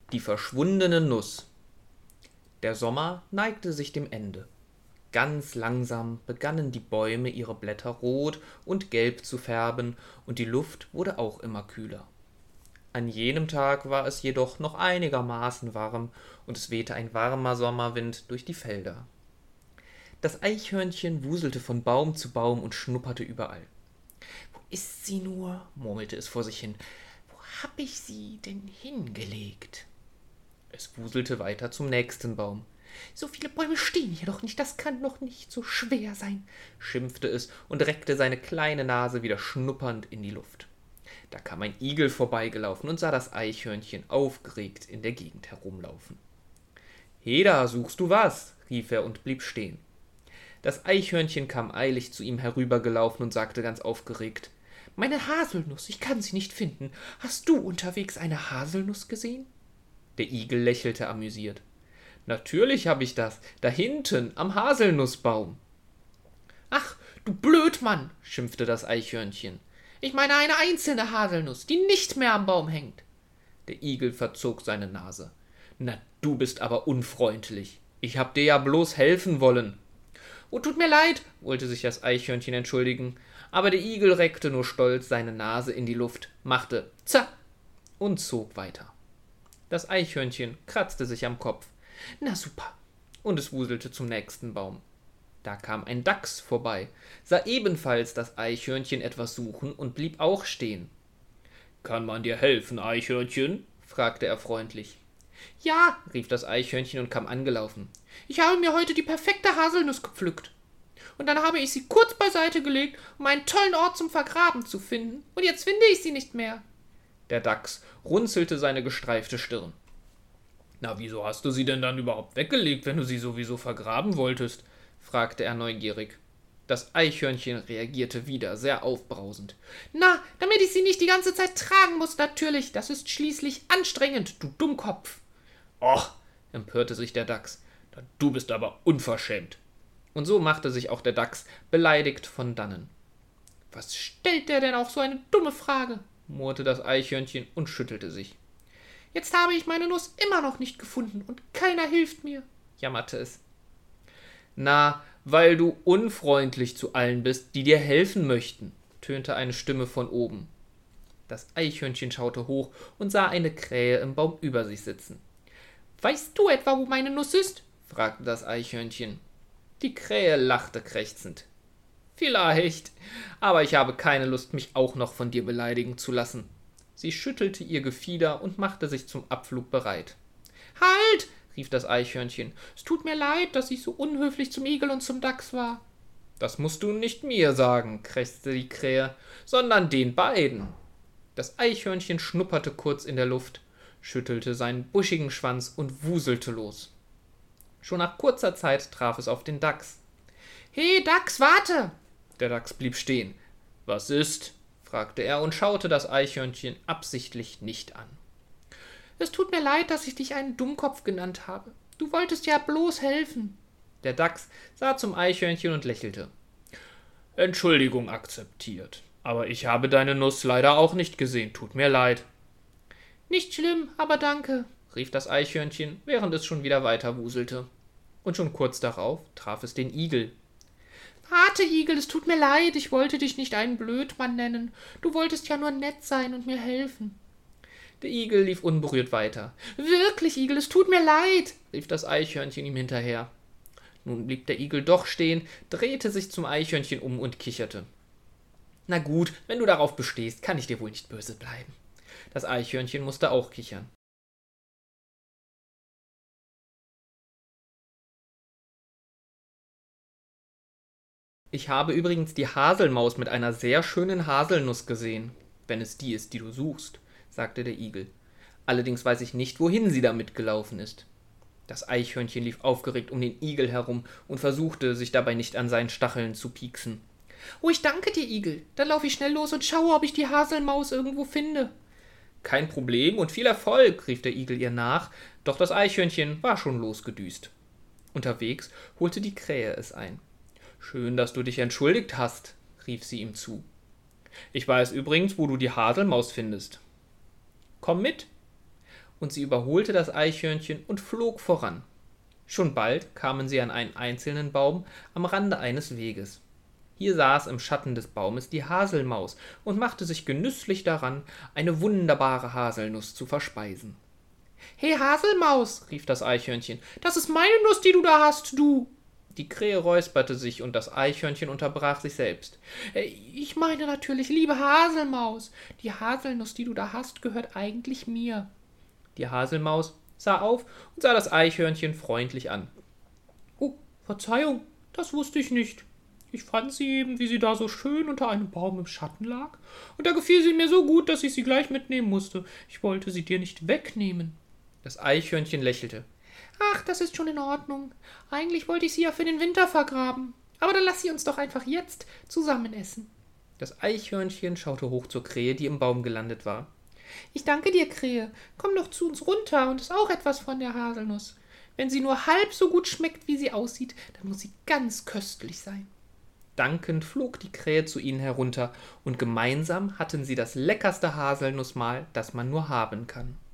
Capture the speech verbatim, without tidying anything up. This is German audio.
Die verschwundene Nuss. Der Sommer neigte sich dem Ende. Ganz langsam begannen die Bäume ihre Blätter rot und gelb zu färben, und die Luft wurde auch immer kühler. An jenem Tag war es jedoch noch einigermaßen warm, und es wehte ein warmer Sommerwind durch die Felder. Das Eichhörnchen wuselte von Baum zu Baum und schnupperte überall. »Wo ist sie nur?« murmelte es vor sich hin. »Wo hab ich sie denn hingelegt?« Es wuselte weiter zum nächsten Baum. »So viele Bäume stehen hier doch nicht, das kann doch nicht so schwer sein«, schimpfte es und reckte seine kleine Nase wieder schnuppernd in die Luft. Da kam ein Igel vorbeigelaufen und sah das Eichhörnchen aufgeregt in der Gegend herumlaufen. »Heda, suchst du was?« rief er und blieb stehen. Das Eichhörnchen kam eilig zu ihm herübergelaufen und sagte ganz aufgeregt: »Meine Haselnuss, ich kann sie nicht finden. Hast du unterwegs eine Haselnuss gesehen?« Der Igel lächelte amüsiert. »Natürlich hab ich das, da hinten am Haselnussbaum.« »Ach, du Blödmann«, schimpfte das Eichhörnchen. »Ich meine eine einzelne Haselnuss, die nicht mehr am Baum hängt.« Der Igel verzog seine Nase. »Na, du bist aber unfreundlich. Ich hab dir ja bloß helfen wollen.« »Oh, tut mir leid«, wollte sich das Eichhörnchen entschuldigen, aber der Igel reckte nur stolz seine Nase in die Luft, machte »Za« und zog weiter. Das Eichhörnchen kratzte sich am Kopf. »Na super«, und es wuselte zum nächsten Baum. Da kam ein Dachs vorbei, sah ebenfalls das Eichhörnchen etwas suchen und blieb auch stehen. »Kann man dir helfen, Eichhörnchen?« fragte er freundlich. »Ja«, rief das Eichhörnchen und kam angelaufen. »Ich habe mir heute die perfekte Haselnuss gepflückt. Und dann habe ich sie kurz beiseite gelegt, um einen tollen Ort zum Vergraben zu finden. Und jetzt finde ich sie nicht mehr.« Der Dachs runzelte seine gestreifte Stirn. »Na, wieso hast du sie denn dann überhaupt weggelegt, wenn du sie sowieso vergraben wolltest?« fragte er neugierig. Das Eichhörnchen reagierte wieder sehr aufbrausend. »Na, damit ich sie nicht die ganze Zeit tragen muss, natürlich. Das ist schließlich anstrengend, du Dummkopf.« »Och«, empörte sich der Dachs, »du bist aber unverschämt.« Und so machte sich auch der Dachs beleidigt von dannen. »Was stellt der denn auch so eine dumme Frage?« murrte das Eichhörnchen und schüttelte sich. »Jetzt habe ich meine Nuss immer noch nicht gefunden und keiner hilft mir«, jammerte es. »Na, weil du unfreundlich zu allen bist, die dir helfen möchten«, tönte eine Stimme von oben. Das Eichhörnchen schaute hoch und sah eine Krähe im Baum über sich sitzen. »Weißt du etwa, wo meine Nuss ist?« fragte das Eichhörnchen. Die Krähe lachte krächzend. »Vielleicht, aber ich habe keine Lust, mich auch noch von dir beleidigen zu lassen.« Sie schüttelte ihr Gefieder und machte sich zum Abflug bereit. »Halt!« rief das Eichhörnchen. »Es tut mir leid, dass ich so unhöflich zum Igel und zum Dachs war.« »Das musst du nicht mir sagen«, krächzte die Krähe, »sondern den beiden.« Das Eichhörnchen schnupperte kurz in der Luft, schüttelte seinen buschigen Schwanz und wuselte los. Schon nach kurzer Zeit traf es auf den Dachs. »He, Dachs, warte!« Der Dachs blieb stehen. »Was ist?« fragte er und schaute das Eichhörnchen absichtlich nicht an. »Es tut mir leid, dass ich dich einen Dummkopf genannt habe. Du wolltest ja bloß helfen.« Der Dachs sah zum Eichhörnchen und lächelte. »Entschuldigung akzeptiert, aber ich habe deine Nuss leider auch nicht gesehen, tut mir leid.« »Nicht schlimm, aber danke«, rief das Eichhörnchen, während es schon wieder weiter wuselte. Und schon kurz darauf traf es den Igel. »Warte, Igel, es tut mir leid, ich wollte dich nicht einen Blödmann nennen. Du wolltest ja nur nett sein und mir helfen.« Der Igel lief unberührt weiter. »Wirklich, Igel, es tut mir leid«, rief das Eichhörnchen ihm hinterher. Nun blieb der Igel doch stehen, drehte sich zum Eichhörnchen um und kicherte. »Na gut, wenn du darauf bestehst, kann ich dir wohl nicht böse bleiben.« Das Eichhörnchen musste auch kichern. »Ich habe übrigens die Haselmaus mit einer sehr schönen Haselnuss gesehen, wenn es die ist, die du suchst«, sagte der Igel. »Allerdings weiß ich nicht, wohin sie damit gelaufen ist.« Das Eichhörnchen lief aufgeregt um den Igel herum und versuchte, sich dabei nicht an seinen Stacheln zu pieksen. »Oh, ich danke dir, Igel. Dann laufe ich schnell los und schaue, ob ich die Haselmaus irgendwo finde.« »Kein Problem und viel Erfolg«, rief der Igel ihr nach, doch das Eichhörnchen war schon losgedüst. Unterwegs holte die Krähe es ein. »Schön, dass du dich entschuldigt hast«, rief sie ihm zu. »Ich weiß übrigens, wo du die Haselmaus findest.« »Komm mit.« und sie überholte das Eichhörnchen und flog voran. Schon bald kamen sie an einen einzelnen Baum am Rande eines Weges. Hier saß im Schatten des Baumes die Haselmaus und machte sich genüsslich daran, eine wunderbare Haselnuss zu verspeisen. »Hey Haselmaus«, rief das Eichhörnchen, »das ist meine Nuss, die du da hast, du!« Die Krähe räusperte sich und das Eichhörnchen unterbrach sich selbst. »Ich meine natürlich, liebe Haselmaus, die Haselnuss, die du da hast, gehört eigentlich mir.« Die Haselmaus sah auf und sah das Eichhörnchen freundlich an. »Oh, Verzeihung, das wusste ich nicht. Ich fand sie eben, wie sie da so schön unter einem Baum im Schatten lag, und da gefiel sie mir so gut, dass ich sie gleich mitnehmen musste. Ich wollte sie dir nicht wegnehmen.« Das Eichhörnchen lächelte. »Ach, das ist schon in Ordnung. Eigentlich wollte ich sie ja für den Winter vergraben. Aber dann lass sie uns doch einfach jetzt zusammen essen.« Das Eichhörnchen schaute hoch zur Krähe, die im Baum gelandet war. »Ich danke dir, Krähe. Komm doch zu uns runter und iss auch etwas von der Haselnuss. Wenn sie nur halb so gut schmeckt, wie sie aussieht, dann muss sie ganz köstlich sein.« Dankend flog die Krähe zu ihnen herunter, und gemeinsam hatten sie das leckerste Haselnussmahl, das man nur haben kann.